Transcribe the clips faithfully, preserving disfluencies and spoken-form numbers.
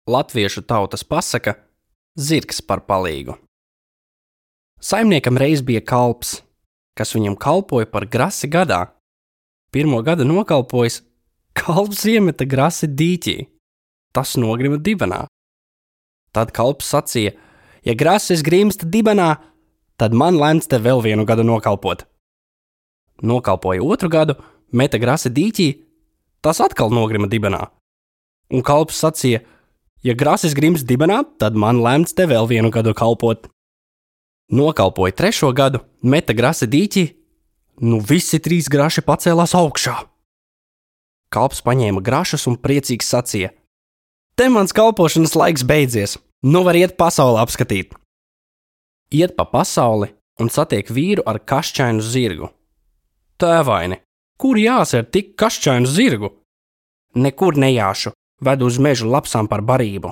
Latviešu tautas pasaka zirgs par palīgu. Saimniekam reiz bija kalps, kas viņam kalpoja par grasi gadā. Pirmo gadu nokalpojis, kalps iemeta grasi dīķī. Tas nogrima dibenā. Tad kalps sacīja, ja grasis grimsta dibenā, tad man lemts te vēl vienu gadu nokalpot. Nokalpoja otru gadu, meta grasi dīķī, tas atkal nogrima dibenā. Un kalps sacīja, ja grasis grimst dibenā, tad man lemts te vēl vienu gadu kalpot. Nokalpoja trešo gadu, meta grasi dīķī, nu visi trīs graši pacēlās augšā. Kalps paņēma grašus un priecīgs sacīja, te mans kalpošanas laiks beidzies, nu var iet pasauli apskatīt. Iet pa pasauli un satiek vīru ar kašķainu zirgu. Tēvaini, kur jāser tik kašķainu zirgu? Nekur nejāšu, vedu uz mežu lapsām par barību.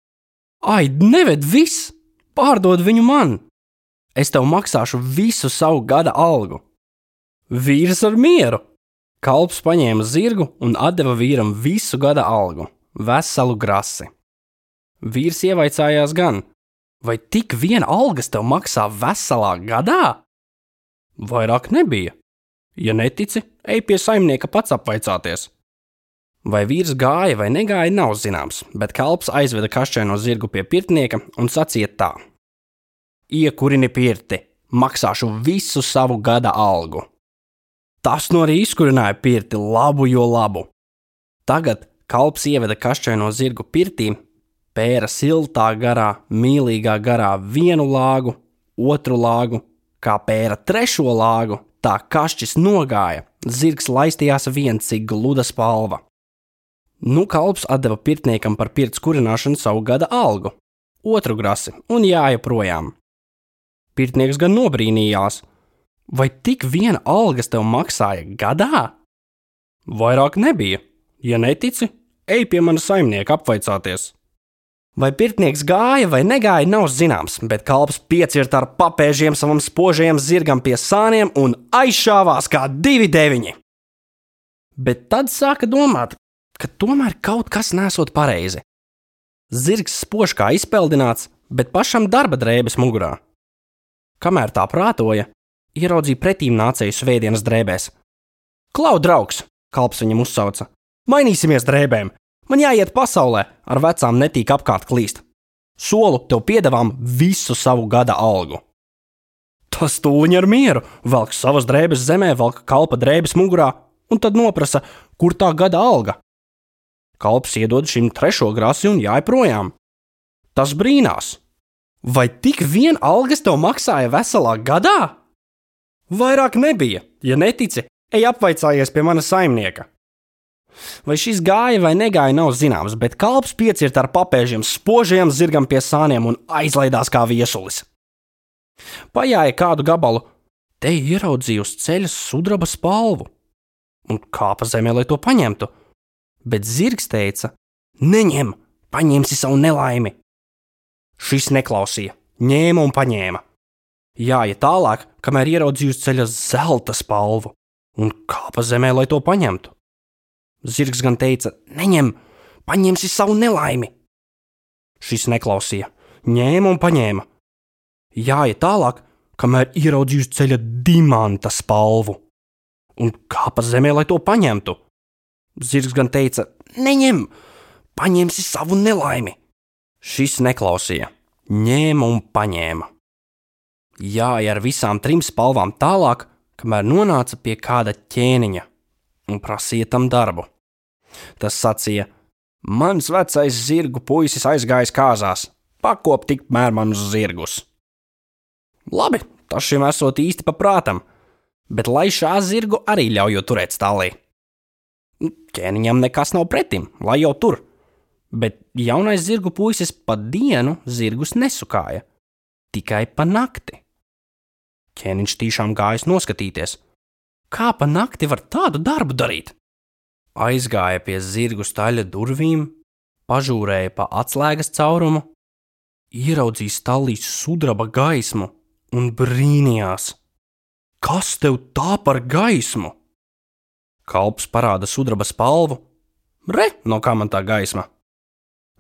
Ai, neved viss, pārdod viņu man. Es tev maksāšu visu savu gada algu. Vīrs ar mieru. Kalps paņēma zirgu un atdeva vīram visu gada algu, veselu grasi. Vīrs ievaicājās gan, vai tik viena algas tev maksā veselā gadā? Vairāk nebija. Ja netici, ej pie saimnieka pats apvaicāties. Vai vīrs gāja vai negāja, nav zināms, bet kalps aizveda kašķaino zirgu pie pirtnieka un sacīja tā. Iekurini pirti, maksāšu visu savu gada algu. Tas nu arī izkurināja pirti labu jo labu. Tagad kalps ieveda kašķaino zirgu pirtī, pēra siltā garā, mīlīgā garā vienu lāgu, otru lāgu, kā pēra trešo lāgu, tā kašķis nogāja, zirgs laistījās viens cik gluda spalva. Nu kalps atdeva pirtniekam par pirts kurināšanu savu gada algu, otru grasi un jāja projām. Pirtnieks gan nobrīnījās, vai tik viena algas tev maksāja gadā? Vairāk nebija. Ja netici, ej pie mana saimnieka apvaicāties. Vai pirtnieks gāja vai negāja, nav zināms, bet kalps piecirta ar papēžiem savam spožajam zirgam pie sāniem un aizšāvās kā divi deviņi. Bet tad sāka domāt, ka tomēr kaut kas nesot pareizi. Zirgs spož kā izpeldināts, bet pašam darba drēbes mugurā. Kamēr tā prātoja, ieraudzīja pretīm nācēju svētdienas drēbēs. Klau, draugs, kalps viņam uzsauca, mainīsimies drēbēm, man jāiet pasaulē, ar vecām netīk apkārt klīst. Solu tev piedevām visu savu gada algu. Tas tūliņ ar mieru, velk savas drēbes zemē, velk kalpa drēbes mugurā un tad noprasa, kur tā gada alga. Kalps iedod šim trešo grasi un jāj projām. Tas brīnās. Vai tik vien algas tev maksāja veselā gadā? Vairāk nebija. Ja netici, ej apvaicājies pie mana saimnieka. Vai šis gāja vai negāja, nav zināms, bet kalps piecirta ar papēžiem spožajam zirgam pie sāniem un aizlaidās kā viesulis. Pajāja kādu gabalu, te ieraudzīja uz ceļa sudraba spalvu un kāpa zemē, lai to paņemtu. Bet zirgs teica, neņem, paņemsi savu nelaimi. Šis neklausīja, ņēma un paņēma. Jāja tālāk, kamēr ieraudzīja uz ceļa zelta spalvu un kāpa zemē, lai to paņemtu. Zirgs gan teica, neņem, paņemsi savu nelaimi. Šis neklausīja, ņēma un paņēma. Jāja tālāk, kamēr ieraudzīja uz ceļa dimanta spalvu un kāpa zemē, lai to paņemtu. Zirgs gan teica, neņem, paņemsi savu nelaimi. Šis neklausīja, ņēma un paņēma. Jāja ar visām trim spalvām tālāk, kamēr nonāca pie kāda ķēniņa un prasīja tam darbu. Tas sacīja, mans vecais zirgu puisis aizgājis kāzās, pakop tikmēr manus zirgus. Labi, tas šim esot īsti pa prātam, bet lai šā zirgu arī ļauju turēt stālī. Ķēniņam nekas nav pretim, lai jau tur, bet jaunais zirgu puisis pa dienu zirgus nesukāja, tikai pa nakti. Ķēniņš tīšām gājis noskatīties, kā pa nakti var tādu darbu darīt. Aizgāja pie zirgu staļa durvīm, pažūrēja pa atslēgas caurumu, ieraudzīja stallī sudraba gaismu un brīnījās. Kas tev tā par gaismu? Kalps parāda sudraba spalvu. Re, no kā man tā gaisma?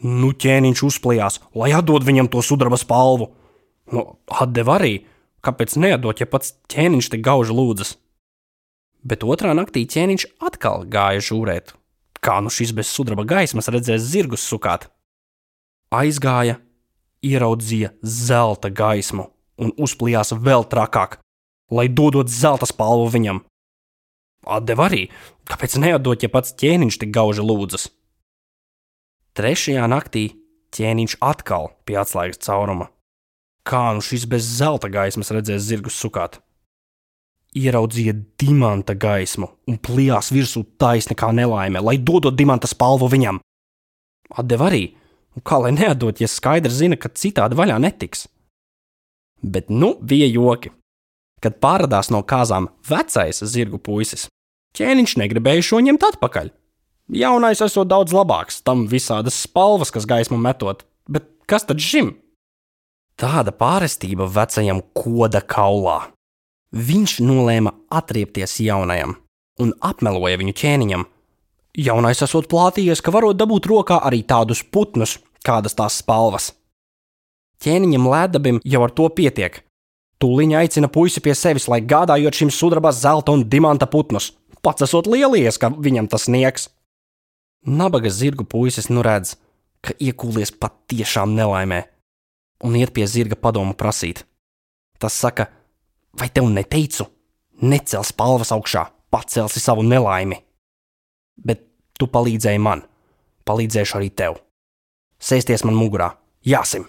Nu ķēniņš uzplījās, lai atdod viņam to sudraba spalvu. Nu, atdeva arī, kāpēc neatdot, ja pats ķēniņš te gauži lūdzas. Bet otrā naktī ķēniņš atkal gāja žūrēt. Kā nu šis bez sudraba gaismas redzēs zirgus sukāt? Aizgāja, ieraudzīja zelta gaismu un uzplījās vēl trakāk, lai dodot zelta spalvu viņam. Atdeva arī, kāpēc neatdot, ja pats ķēniņš tik gauži lūdzas. Trešajā naktī ķēniņš atkal pie atslēgas cauruma. Kā nu šis bez zelta gaismas redzēs zirgus sukāt? Ieraudzīja dimanta gaismu un plijās virsū taisni kā nelaime, lai dodot dimanta spalvu viņam. Atdeva arī, kā lai neatdot, ja skaidri zina, ka citādi vaļā netiks. Bet nu bija joki. Kad pārradās no kāzām vecais zirgu puisis, ķēniņš negribēja šo ņemt atpakaļ. Jaunais esot daudz labāks, tam visādas spalvas, kas gaismu metot, bet kas tad šim? Tāda pārestība vecajam koda kaulā. Viņš nolēma atriepties jaunajam un apmeloja viņu ķēniņam. Jaunais esot plātījies, ka varot dabūt rokā arī tādus putnus, kādas tās spalvas. Ķēniņam lēdabim jau ar to pietiek. Tūliņa aicina puisi pie sevis, lai gādājot šim sudraba, zelta un dimanta putnus. Pats esot lielies, ka viņam tas sniegs. Nabaga zirgu puisis nu redz, ka iekūlies patiešām nelaimē un iet pie zirga padomu prasīt. Tas saka, vai tev neteicu? Necel spalvas augšā, pacelsi savu nelaimi. Bet tu palīdzēji man, palīdzēšu arī tev. Sēsties man mugurā, jāsim.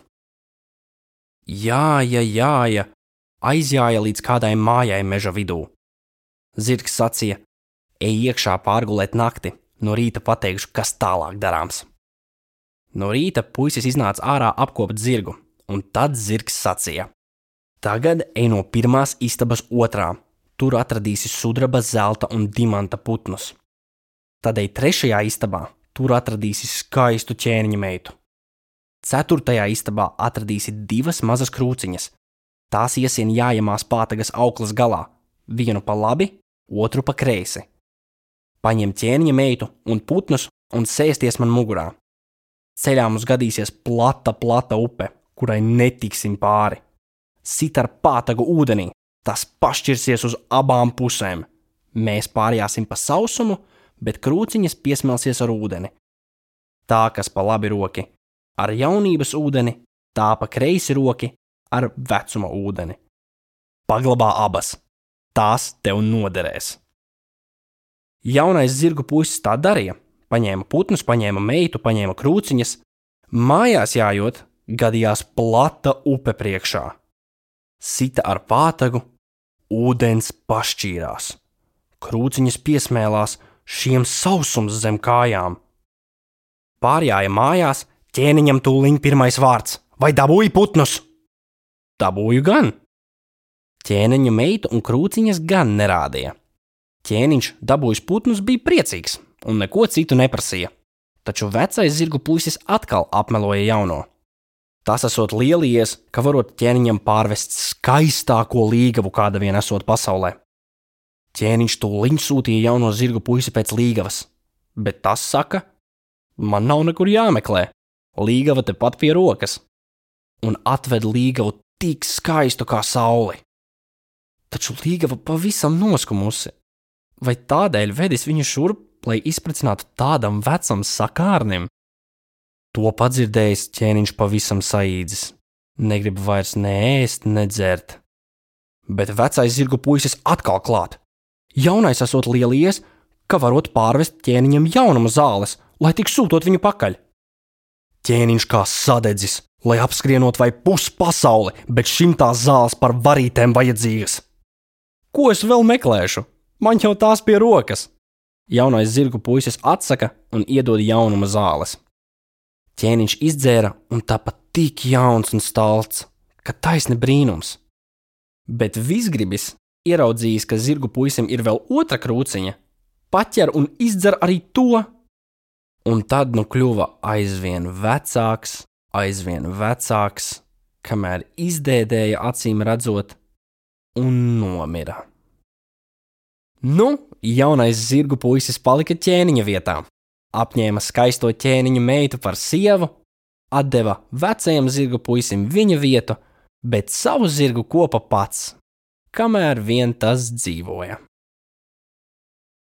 Jāja, jāja, aizjāja līdz kādai mājai meža vidū. Zirgs sacīja, ej iekšā pārgulēt nakti, no rīta pateikšu, kas tālāk darāms. No rīta puisis iznāca ārā apkopt zirgu, un tad zirgs sacīja, tagad ej no pirmās istabas otrā, tur atradīsi sudraba, zelta un dimanta putnus. Tad ej trešajā istabā, tur atradīsi skaistu ķēniņa meitu. Ceturtajā istabā atradīsi divas mazas krūciņas. Tās iesien jājamās pātagas auklas galā, vienu pa labi, otru pa kreisi. Paņem ķēniņa meitu un putnus un sēsties man mugurā. Ceļā mums gadīsies plata, plata upe, kurai netiksim pāri. Sit ar pātagu ūdenī, tas pašķirsies uz abām pusēm. Mēs pārjāsim pa sausumu, bet krūciņas piesmelsies ar ūdeni. Tā, kas pa labi roki, ar jaunības ūdeni, tā pa kreisi roki, ar vecuma ūdeni. Paglabā abas, tās tev noderēs. Jaunais zirgu puisis tā darīja, paņēma putnus, paņēma meitu, paņēma krūciņas. Mājās jājot, gadījās plata upe priekšā. Sita ar pātagu, ūdens pašķīrās. Krūciņas piesmēlās, šiem sausums zem kājām. Pārjāja mājās, ķēniņam tūliņ pirmais vārds, vai dabūji putnus? Dabūju gan. Ķēniņa meitu un krūciņas gan nerādīja. Ķēniņš dabūjis putnus bija priecīgs un neko citu neprasīja, taču vecais zirgu puisis atkal apmeloja jauno. Tas esot lielījies, ka varot ķēniņam pārvest skaistāko līgavu, kāda vien esot pasaulē. Ķēniņš tūliņ sūtīja jauno zirgu puisi pēc līgavas, bet tas saka, man nav nekur jāmeklē, līgava tepat pie rokas, un atved līgavu tik skaistu kā sauli. Taču līgava pavisam noskumusi. Vai tādēļ vedis viņu šurp, lai izprecinātu tādam vecam sakārnim? To padzirdējis ķēniņš pavisam saīdzis. Negrib vairs ne ēst, ne dzert. Bet vecais zirgu puisis atkal klāt. Jaunais esot lielies, ka varot pārvest ķēniņam jaunuma zāles, lai tik sūtot viņu pakaļ. Ķēniņš kā sadedzis, lai apskrienot vai pus pasauli, bet šim tās zāles par varītēm vajadzīgas. Ko es vēl meklēšu? Man jau tās pie rokas. Jaunais zirgu puisis atsaka un iedod jaunuma zāles. Ķēniņš izdzēra un tāpat tik jauns un stalts, ka taisni brīnums. Bet visgribis, ieraudzījis, ka zirgu puisim ir vēl otra krūciņa, paķer un izdzer arī to. Un tad nu kļuva aizvien vecāks, aizvien vecāks, kamēr izdēdēja acīm redzot un nomira. Nu, jaunais zirgu puisis palika ķēniņa vietā, apņēma skaisto ķēniņa meitu par sievu atdeva vecajam zirgu puisim viņa vietu, bet savu zirgu kopa pats, kamēr vien tas dzīvoja.